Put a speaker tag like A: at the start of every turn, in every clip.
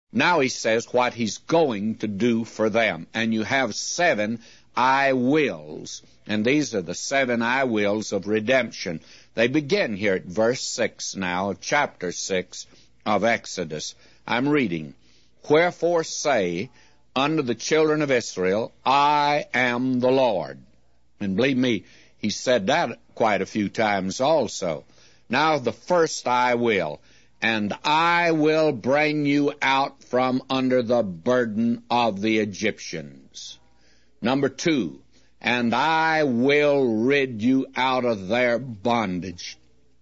A: Now he says what he's going to do for them. And you have 7 I wills. And these are the 7 I wills of redemption. They begin here at verse 6 now of chapter 6 of Exodus. I'm reading. Wherefore say unto the children of Israel, I am the Lord. And believe me, he said that quite a few times also. Now the first I will. And I will bring you out from under the burden of the Egyptians. Number 2, and I will rid you out of their bondage.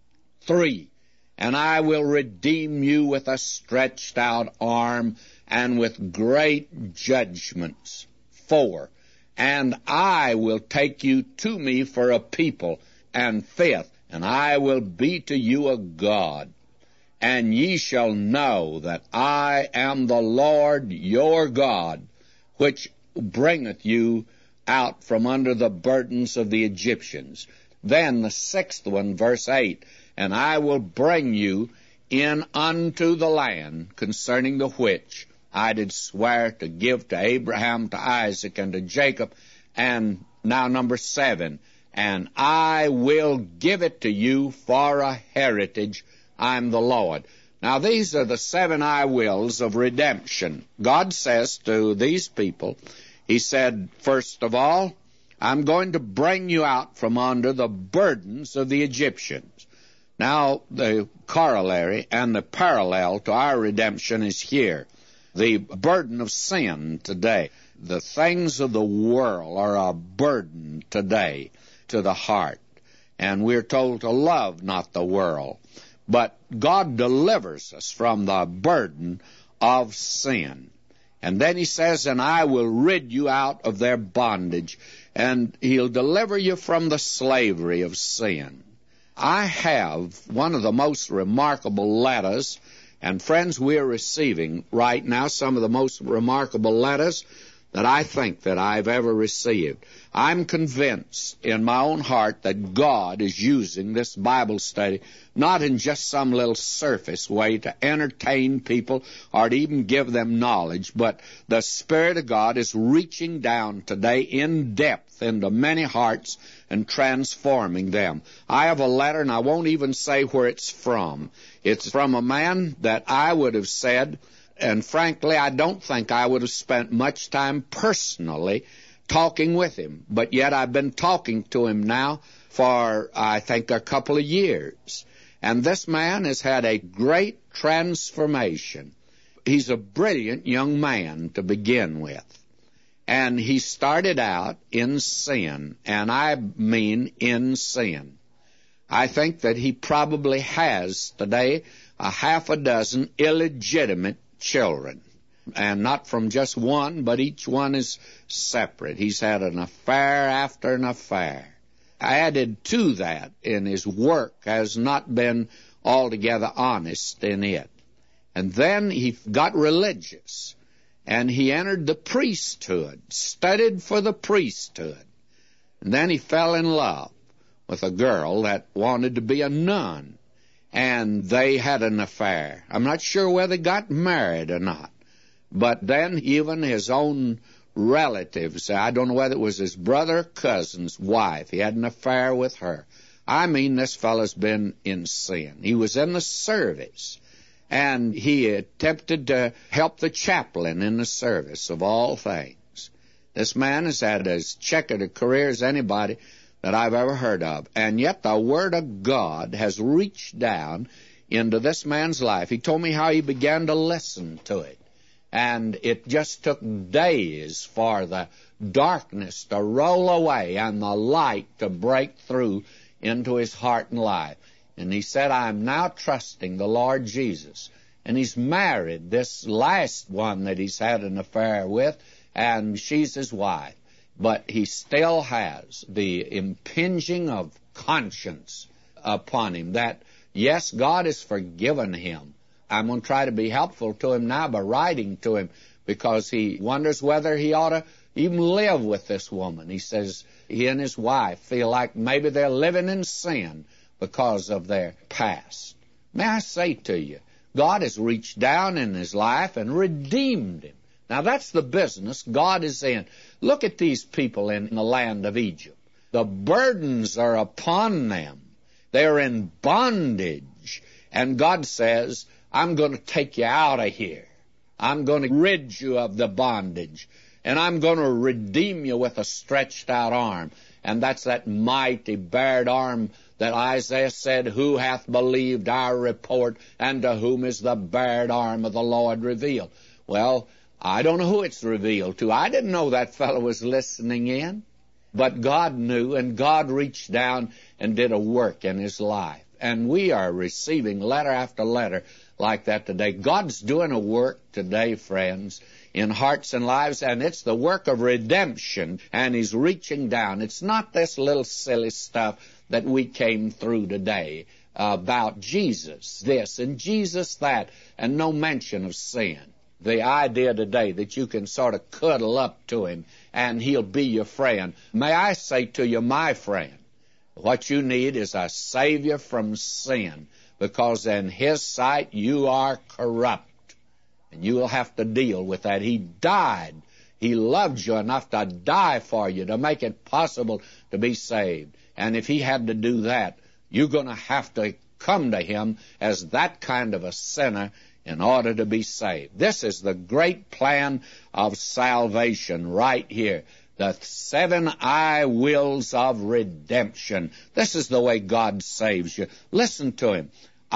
A: 3, and I will redeem you with a stretched out arm and with great judgments. 4, and I will take you to me for a people. And 5th, and I will be to you a God. And ye shall know that I am the Lord your God, which bringeth you out from under the burdens of the Egyptians. Then the 6th one, verse 8, and I will bring you in unto the land concerning the which I did swear to give to Abraham, to Isaac, and to Jacob. And now number 7, and I will give it to you for a heritage. I'm the Lord. Now these are the 7 I wills of redemption. God says to these people, he said, first of all, I'm going to bring you out from under the burdens of the Egyptians. Now the corollary and the parallel to our redemption is here. The burden of sin today. The things of the world are a burden today to the heart. And we're told to love not the world. But God delivers us from the burden of sin. And then he says, and I will rid you out of their bondage, and he'll deliver you from the slavery of sin. I have one of the most remarkable letters, and friends, we are receiving right now some of the most remarkable letters that I think that I've ever received. I'm convinced in my own heart that God is using this Bible study not in just some little surface way to entertain people or to even give them knowledge, but the Spirit of God is reaching down today in depth into many hearts and transforming them. I have a letter, and I won't even say where it's from. It's from a man that I would have said, and frankly, I don't think I would have spent much time personally talking with him. But yet I've been talking to him now for, I think, a couple of years. And this man has had a great transformation. He's a brilliant young man to begin with. And he started out in sin, and I mean in sin. I think that he probably has today a half a dozen illegitimate children, and not from just one, but each one is separate. He's had an affair after an affair. Added to that, in his work has not been altogether honest in it. And then he got religious, and he entered the priesthood, studied for the priesthood. And then he fell in love with a girl that wanted to be a nun. And they had an affair. I'm not sure whether they got married or not. But then even his own relatives, I don't know whether it was his brother or cousin's wife, he had an affair with her. I mean, this fellow's been in sin. He was in the service, and he attempted to help the chaplain in the service of all things. This man has had as checkered a career as anybody that I've ever heard of. And yet the Word of God has reached down into this man's life. He told me how he began to listen to it. And it just took days for the darkness to roll away and the light to break through into his heart and life. And he said, I'm now trusting the Lord Jesus. And he's married this last one that he's had an affair with, and she's his wife. But he still has the impinging of conscience upon him that, yes, God has forgiven him. I'm going to try to be helpful to him now by writing to him, because he wonders whether he ought to even live with this woman. He says he and his wife feel like maybe they're living in sin because of their past. May I say to you, God has reached down in his life and redeemed him. Now, that's the business God is in. Look at these people in the land of Egypt. The burdens are upon them. They're in bondage. And God says, I'm going to take you out of here. I'm going to rid you of the bondage. And I'm going to redeem you with a stretched out arm. And that's that mighty bared arm that Isaiah said, who hath believed our report, and to whom is the bared arm of the Lord revealed? Well, I don't know who it's revealed to. I didn't know that fellow was listening in. But God knew, and God reached down and did a work in his life. And we are receiving letter after letter like that today. God's doing a work today, friends, in hearts and lives, and it's the work of redemption, and he's reaching down. It's not this little silly stuff that we came through today about Jesus this and Jesus that, and no mention of sin. The idea today that you can sort of cuddle up to him and he'll be your friend. May I say to you, my friend, what you need is a Savior from sin, because in his sight you are corrupt. And you will have to deal with that. He died. He loved you enough to die for you, to make it possible to be saved. And if he had to do that, you're going to have to come to him as that kind of a sinner in order to be saved. This is the great plan of salvation right here. The 7 I wills of redemption. This is the way God saves you. Listen to him.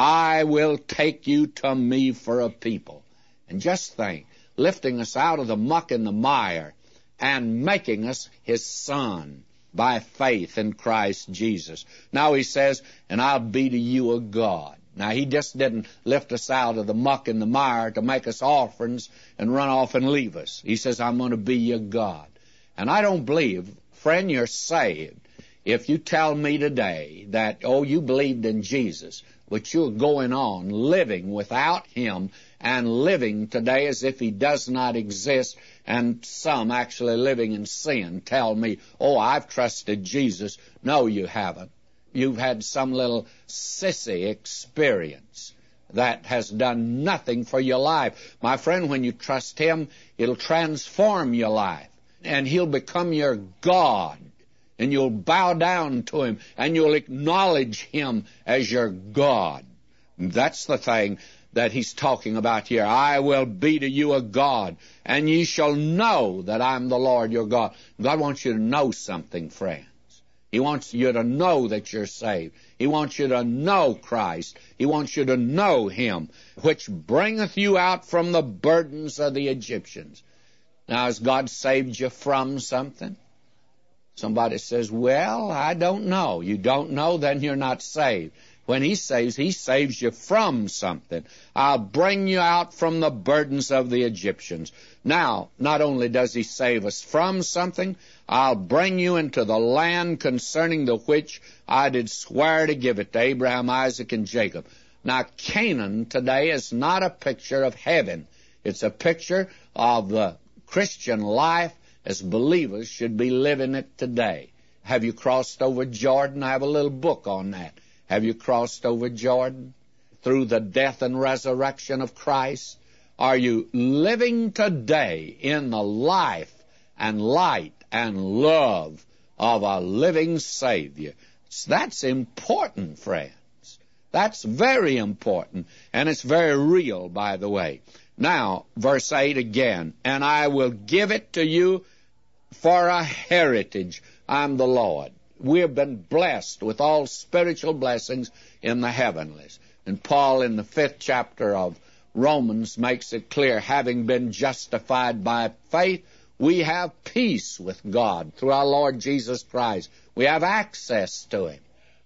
A: I will take you to me for a people. And just think, lifting us out of the muck and the mire and making us his son by faith in Christ Jesus. Now he says, and I'll be to you a God. Now, he just didn't lift us out of the muck and the mire to make us orphans and run off and leave us. He says, I'm going to be your God. And I don't believe, friend, you're saved if you tell me today that, oh, you believed in Jesus, but you're going on living without him and living today as if he does not exist, and some actually living in sin. Tell me, oh, I've trusted Jesus. No, you haven't. You've had some little sissy experience that has done nothing for your life. My friend, when you trust him, it'll transform your life, and he'll become your God, and you'll bow down to him, and you'll acknowledge him as your God. That's the thing that he's talking about here. I will be to you a God, and ye shall know that I'm the Lord your God. God wants you to know something, friend. He wants you to know that you're saved. He wants you to know Christ. He wants you to know him, which bringeth you out from the burdens of the Egyptians. Now, has God saved you from something? Somebody says, well, I don't know. You don't know, then you're not saved. When he saves you from something. I'll bring you out from the burdens of the Egyptians. Now, not only does he save us from something, I'll bring you into the land concerning the which I did swear to give it to Abraham, Isaac, and Jacob. Now, Canaan today is not a picture of heaven. It's a picture of the Christian life as believers should be living it today. Have you crossed over Jordan? I have a little book on that. Have you crossed over Jordan through the death and resurrection of Christ? Are you living today in the life and light and love of a living Savior? That's important, friends. That's very important, and it's very real, by the way. Now, verse 8 again, and I will give it to you for a heritage. I'm the Lord. We have been blessed with all spiritual blessings in the heavenlies. And Paul, in the 5th chapter of Romans, makes it clear, having been justified by faith, we have peace with God through our Lord Jesus Christ. We have access to him.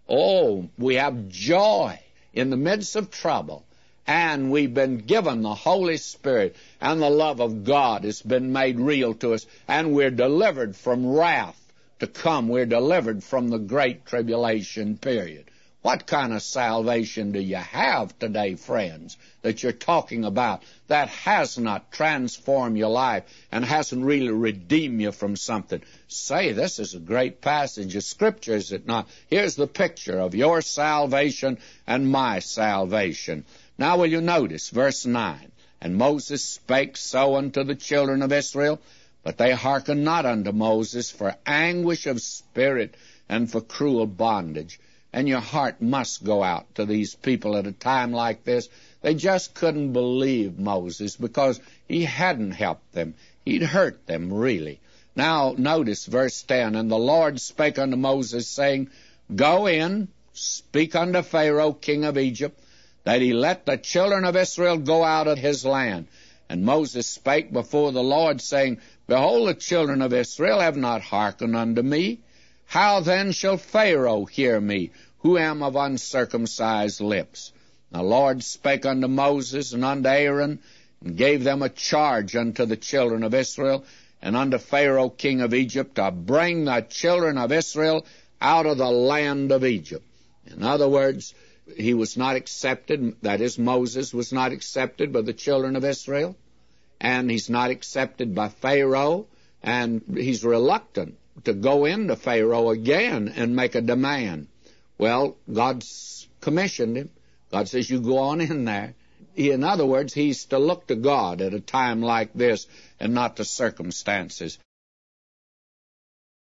A: Oh, we have joy in the midst of trouble. And we've been given the Holy Spirit, and the love of God has been made real to us, and we're delivered from wrath to come. We're delivered from the great tribulation period. What kind of salvation do you have today, friends, that you're talking about that has not transformed your life and hasn't really redeemed you from something? Say, this is a great passage of Scripture, is it not? Here's the picture of your salvation and my salvation. Now will you notice verse 9? And Moses spake so unto the children of Israel, but they hearkened not unto Moses for anguish of spirit and for cruel bondage. And your heart must go out to these people at a time like this. They just couldn't believe Moses because he hadn't helped them. He'd hurt them, really. Now, notice verse 10, And the Lord spake unto Moses, saying, Go in, speak unto Pharaoh, king of Egypt, that he let the children of Israel go out of his land. And Moses spake before the Lord, saying, Behold, the children of Israel have not hearkened unto me. How then shall Pharaoh hear me, who am of uncircumcised lips? The Lord spake unto Moses and unto Aaron, and gave them a charge unto the children of Israel, and unto Pharaoh king of Egypt, to bring the children of Israel out of the land of Egypt. In other words, he was not accepted, that is, Moses was not accepted by the children of Israel, and he's not accepted by Pharaoh, and he's reluctant to go into Pharaoh again and make a demand. Well, God's commissioned him. God says, you go on in there. In other words, he's to look to God at a time like this and not to circumstances.